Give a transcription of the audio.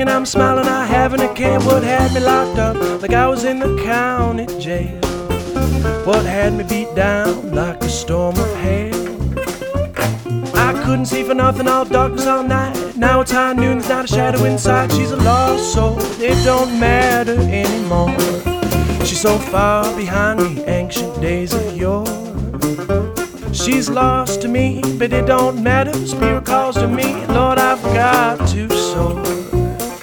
And I'm smiling, I haven't a care. What had me locked up like I was in the county jail? What had me beat down like a storm of hail? I couldn't see for nothing, all darkness all night. Now it's high noon, there's not a shadow in sight. She's a lost soul, it don't matter anymore. She's so far behind me, ancient days of yore. She's lost to me, but it don't matter. Spirit calls to me, Lord, I've got to soar.